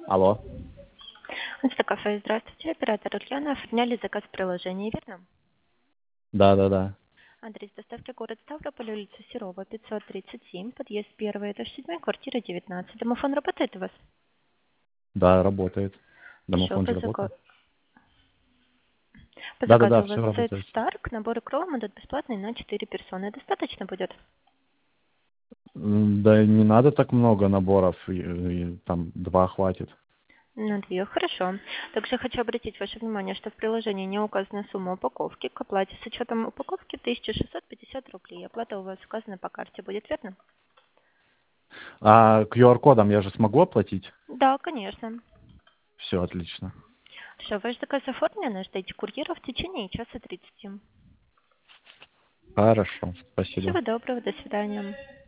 Алло. Инстакафе, здравствуйте. Оператор Ульяна. Оформляли заказ в приложении, верно? Да. Адрес доставки город Ставрополь, улица Серова, 537, подъезд 1, этаж 7, квартира 19. Домофон работает у вас? Да, работает. Хорошо, Домофон же работает. по Да, заказу у вас все сет работает. Старк, набор крова идет бесплатный на 4 персоны. Достаточно будет? Да не надо так много наборов, там 2 хватит. На 2, хорошо. Также хочу обратить ваше внимание, что в приложении не указана сумма упаковки. К оплате с учетом упаковки 1650 рублей. Оплата у вас указана по карте, будет верно? А QR-кодом я же смогу оплатить? Да, конечно. Все отлично. Все, ваш заказ оформлен, ждите курьера в течение часа 30. Хорошо, спасибо. Всего доброго, до свидания.